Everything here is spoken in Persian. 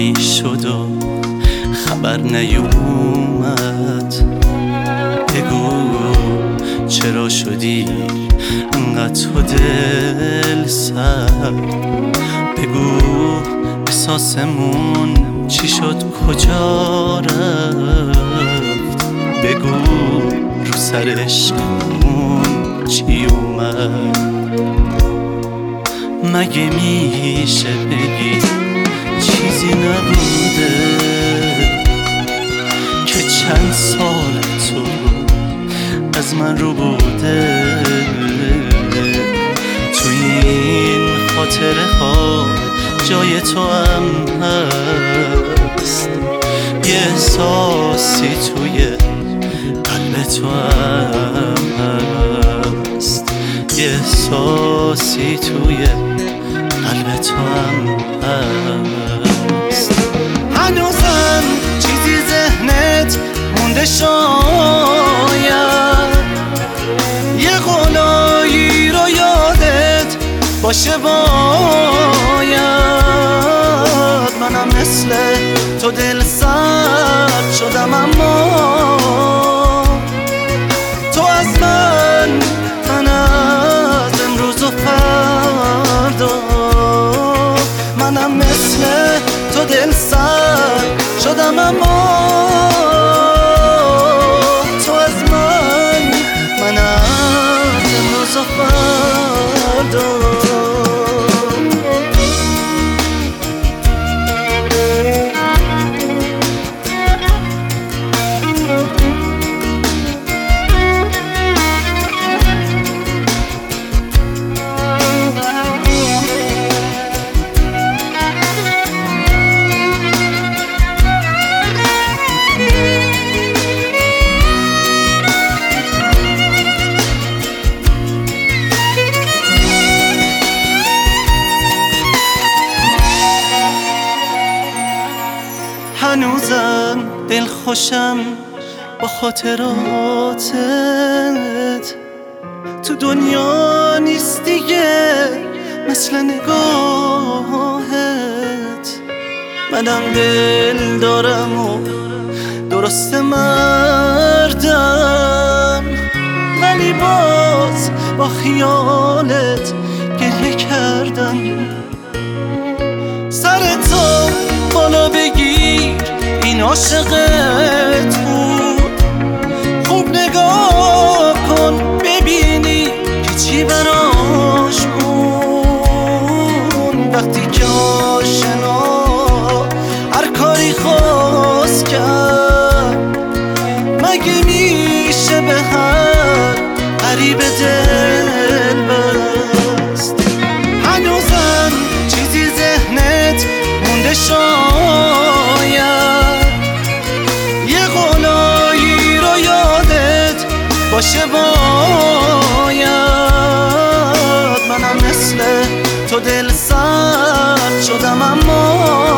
حالی شد و خبر نیومد. بگو چرا شدی انقدر تو دل سر؟ بگو احساسمون چی شد کجا رفت؟ بگو رو سرش اون چی اومد؟ مگه میشه بگی چیزی نبوده که چند سال تو از من رو بوده؟ تو این خاطره ها جای تو هم هست، یه احساسی توی قلب تو هم هست، یه احساسی توی قلب تو هم هست. هنوزم چیزی ذهنت مونده شاید، یه قولایی رو یادت باشه باید. منم مثل تو دل سرد شدم، اما تو از من از امروز و فردا. منم مثل تو دل سرد شدم، اما تو از من از امروز و فردا. هنوزم دل خوشم با خاطراتت، تو دنیا نیست دیگه مثل نگاهت. منم دل دارم و درست مردم، ولی باز با خیالت گریه کردم. سر تو بالا بگیر، این عاشقت بود. خوب نگاه کن ببینی که چی براش بود. وقتی که آشنا هر کاری خواست کرد، مگه میشه به هر غریب دل بست؟ هنوزم چیزی ذهنت مونده شاید، یه قولایی رو یادت باشه باید. منم مثل تو دل سرد شدم، اما